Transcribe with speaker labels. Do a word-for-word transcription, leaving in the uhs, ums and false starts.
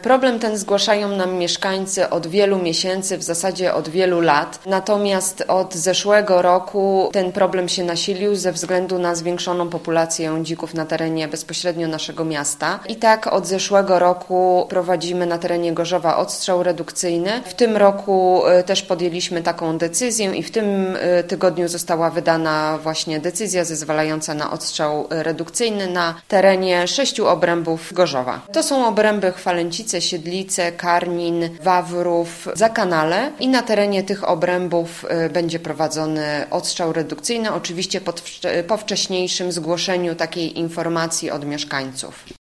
Speaker 1: Problem ten zgłaszają nam mieszkańcy od wielu miesięcy, w zasadzie od wielu lat. Natomiast od zeszłego roku ten problem się nasilił ze względu na zwiększoną populację dzików na terenie bezpośrednio naszego miasta. I tak od zeszłego roku prowadzimy na terenie Gorzowa odstrzał redukcyjny. W tym roku też podjęliśmy taką decyzję i w tym tygodniu została wydana właśnie decyzja zezwalająca na odstrzał redukcyjny na terenie sześciu obrębów Gorzowa. To są obręby Chwalęcice, Siedlice, Karnin, Wawrów, Zakanale i na terenie tych obrębów będzie prowadzony odstrzał redukcyjny, oczywiście pod, po wcześniejszym zgłoszeniu takiej informacji od mieszkańców.